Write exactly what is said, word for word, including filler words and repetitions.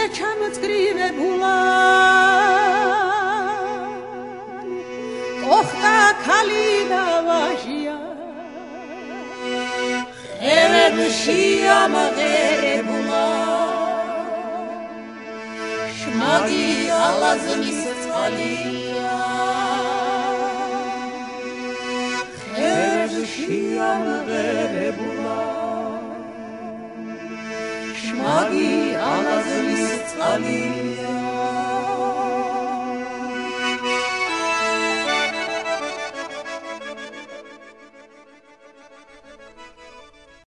ჩამწკრივებულა ოხტა ქალი და ვაჟია ხევებში ამღერებულა შმაგი ალაზნის წყალია ხევებში ამღერებულა შმაგი ალაზნის წყალია